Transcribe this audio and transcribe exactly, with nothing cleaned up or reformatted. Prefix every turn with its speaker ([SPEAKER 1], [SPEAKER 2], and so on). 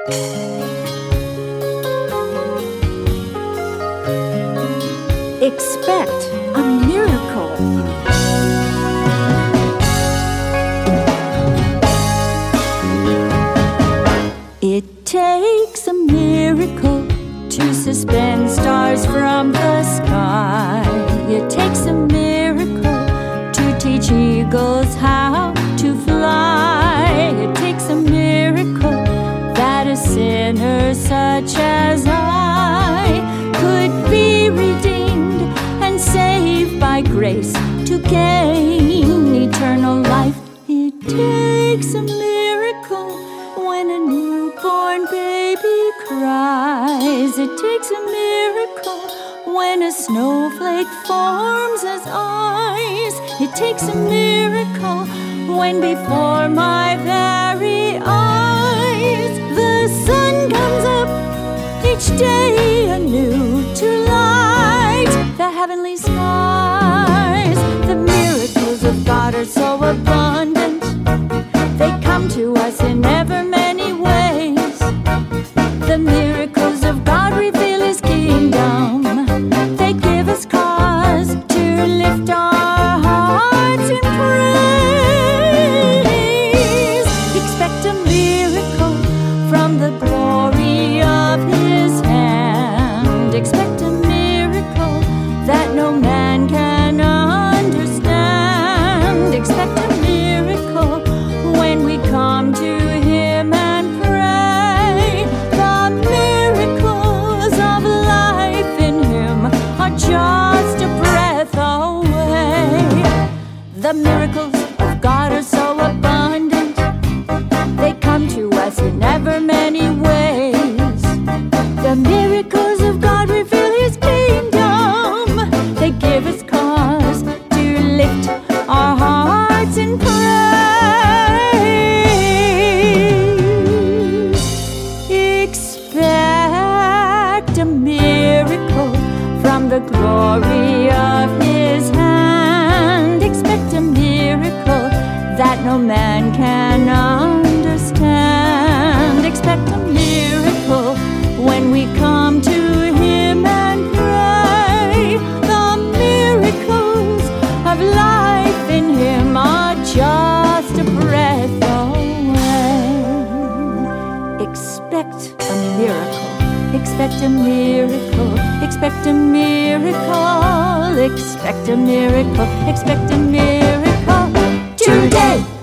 [SPEAKER 1] Expect a miracle. It takes a miracle to suspend stars from the sky. It takes a miracle to teach eagles how to fly. It takes a miracle that a sinner such as I could be redeemed and saved by grace to gain eternal life. It takes a miracle when a newborn baby cries. It takes a miracle when a snowflake forms as eyes. It takes a miracle when before my very eyes the sun comes up each day anew to light the heavenly skies. The miracles of God are so abundant, they come to us in ever many ways. The miracles of God reveal His kingdom. They give us cause to lift our hearts in praise. Expect a miracle from the glory of His hand. Expect a miracle that no man can understand. Expect a miracle when we come to Him and pray. The miracles of life in Him are just a breath away. The miracles of God are so abundant, they come to us in ever many ways. The miracles of God reveal His kingdom. They give us cause to lift our hearts in praise. Expect a miracle from the glory of His hand. Expect a miracle that no man can understand. Expect a miracle when we come to Him and pray. The miracles of life in Him are just a breath away. Expect a miracle. Expect a miracle. Expect a miracle. Expect a miracle. Expect a miracle today.